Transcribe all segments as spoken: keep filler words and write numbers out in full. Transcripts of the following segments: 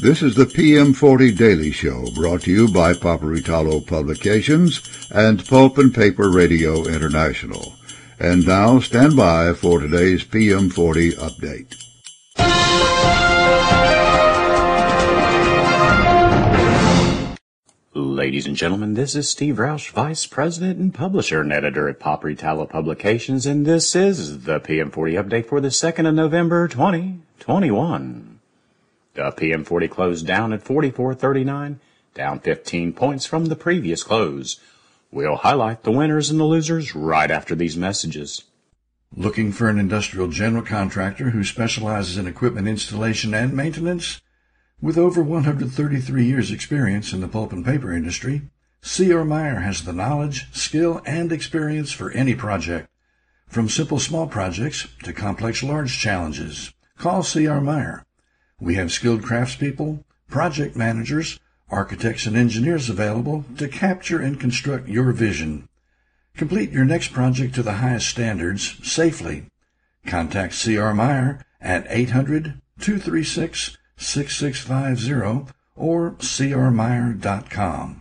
This is the P M forty Daily Show, brought to you by Paperitalo Publications and Pulp and Paper Radio International. And now, stand by for today's P M forty update. Ladies and gentlemen, this is Steve Roush, Vice President and Publisher and Editor at Paperitalo Publications, and this is the P M forty update for the second of November, twenty twenty-one. The P M forty closed down at forty-four thirty-nine, down fifteen points from the previous close. We'll highlight the winners and the losers right after these messages. Looking for an industrial general contractor who specializes in equipment installation and maintenance? With over one hundred thirty-three years experience in the pulp and paper industry, C R. Meyer has the knowledge, skill, and experience for any project. From simple small projects to complex large challenges, call C R. Meyer. We have skilled craftspeople, project managers, architects, and engineers available to capture and construct your vision. Complete your next project to the highest standards safely. Contact C R. Meyer at eight hundred, two three six, six six five zero or c r meyer dot com.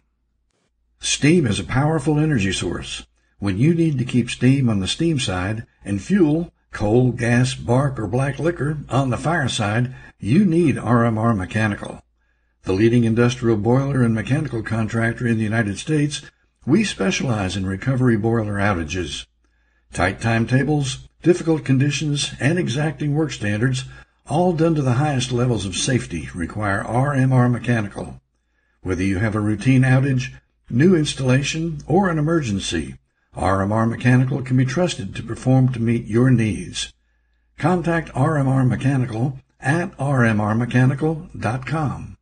Steam is a powerful energy source. When you need to keep steam on the steam side and fuel, coal, gas, bark, or black liquor on the fire side, you need R M R Mechanical. The leading industrial boiler and mechanical contractor in the United States, we specialize in recovery boiler outages. Tight timetables, difficult conditions, and exacting work standards, all done to the highest levels of safety, require R M R Mechanical. Whether you have a routine outage, new installation, or an emergency, R M R Mechanical can be trusted to perform to meet your needs. Contact R M R Mechanical at r m r mechanical dot com.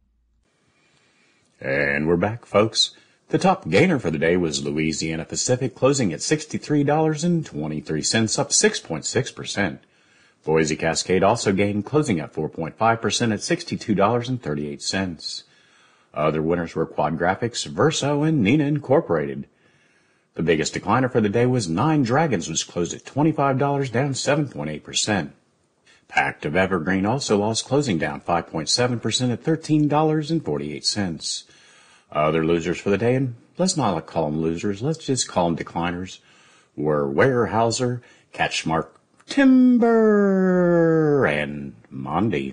And we're back, folks. The top gainer for the day was Louisiana Pacific, closing at sixty-three dollars and twenty-three cents, up six point six percent. Boise Cascade also gained, closing at four point five percent at sixty-two dollars and thirty-eight cents. Other winners were Quad Graphics, Verso, and Neenah Incorporated. The biggest decliner for the day was Nine Dragons, which closed at twenty-five dollars, down seven point eight percent. Pact of Evergreen also lost, closing down five point seven percent at thirteen dollars and forty-eight cents. Other losers for the day, and let's not call them losers, let's just call them decliners, were Weyerhaeuser, Catchmark Timber, and Mondi.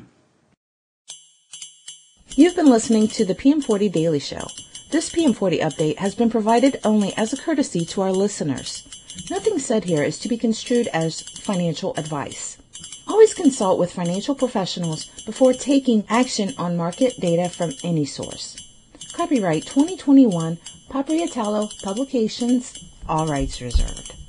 You've been listening to the P M forty Daily Show. This P M forty update has been provided only as a courtesy to our listeners. Nothing said here is to be construed as financial advice. Always consult with financial professionals before taking action on market data from any source. Copyright twenty twenty-one, Paperitalo Publications, all rights reserved.